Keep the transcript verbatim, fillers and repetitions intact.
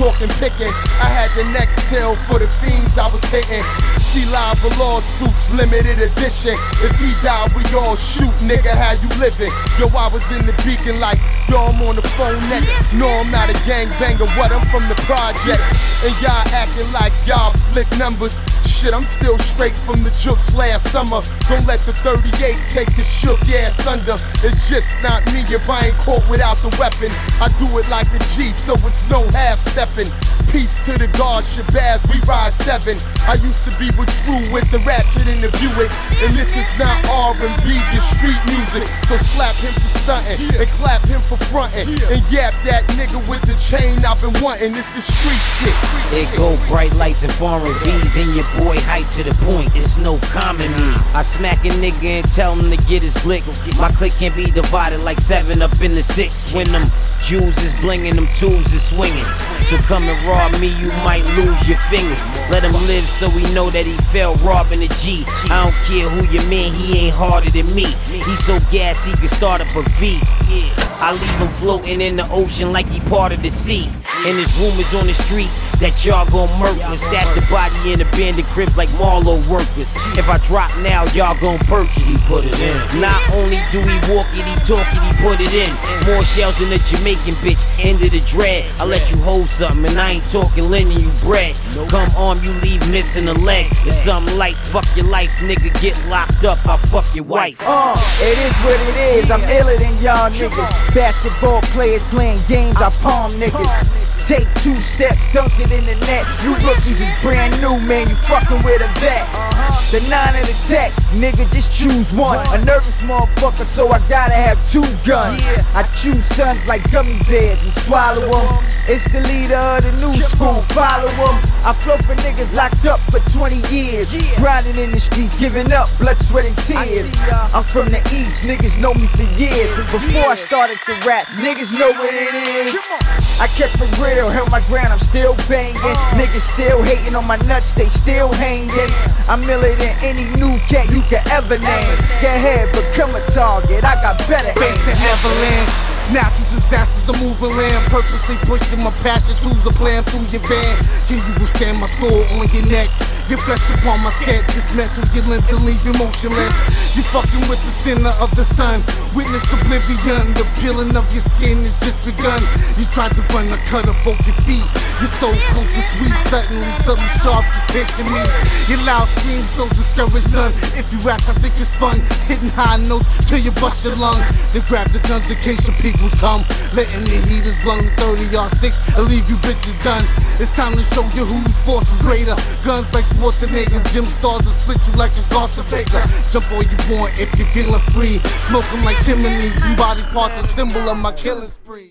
talking picking. I had the next deal for the fiends I was hitting. See live for lawsuits, limited edition. If he died, we all shoot, nigga, how you living? Yo, I was in the beacon like, yo, I'm on the phone next. No, I'm not a gangbanger, what, I'm from the projects. And y'all acting like y'all flick numbers. Shit, I'm still straight from the jukes last summer. Don't let the thirty-eight take the shook ass under. It's just not me if I ain't caught without the weapon. I do it like the G, so it's no half-stepping. Peace to the guard, Shabazz, we ride seven. I used to be with True with the ratchet and the Buick. And this is not R and B, the street music. So slap him for stunting and clap him for fronting. And yap that nigga with the chain I've been wanting. This is street shit. It go bright lights and foreign V's and your boy hype to the point, it's no comedy. I smack a nigga and tell him to get his blick. My clique can't be divided like seven up in the six. When them Jews is blinging, them tools is swinging. So come and rob me, you might lose your fingers. Let him live so we know that he fell robbing a G. I don't care who your man, he ain't harder than me. He's so gas he can start up a V. I leave him floating in the ocean like he part of the sea. And there's rumors on the street that y'all gon' murk us. Stash the body in abandoned cribs like Marlowe workers. If I drop now, y'all gon' purchase. He put it in. Not only do he walk it, he talk it, he put it in. More shells than a Jamaican bitch, end of the dread. I let you hold something and I ain't talking lending you bread. Come arm, you leave missing a leg. It's something like fuck your life, nigga, get locked up, I fuck your wife. Uh, it is what it is, I'm iller than y'all niggas. Basketball players playing games, I palm niggas. Take two steps, dunk it in the net. You rookies is brand new, man, you fucking with a vet. The nine of the tech, nigga, just choose one. A nervous motherfucker, so I gotta have two guns. I choose sons like gummy bears and swallow them. It's the leader of the new school, follow them. I flow for niggas locked up for twenty years. Grinding in the streets, giving up, blood, sweat, and tears. I'm from the east, niggas know me for years. Before I started to rap, niggas know what it is. I kept it real, held my ground, I'm still banging. Niggas still hating on my nuts, they still hanging. I'm iller than any new cat you can ever name. Get ahead, become a target, I got better Face the avalanche. Natural disasters, I'm moving land. Purposely pushing my passion, tools are playing through your van. Can you withstand my soul on your neck? Your flesh upon my skin, dismantle your limbs and leave you motionless. You fucking with the sinner of the sun. Witness oblivion, the peeling of your skin has just begun. You tried to run a cut up both your feet. You're so close and sweet, suddenly something sharp is piercing me. Your loud screams don't discourage none. If you ask, I think it's fun. Hitting high notes till you bust your lung. Then grab the guns in case your peoples come. Letting the heaters blow the thirty R six and leave you bitches done. It's time to show you whose force is greater. Guns like Schwarzenegger, gym stars will split you like a Garza Baker. Jump all you want if you're feeling free. Smoke them like chimneys, and body parts a symbol of my killing spree.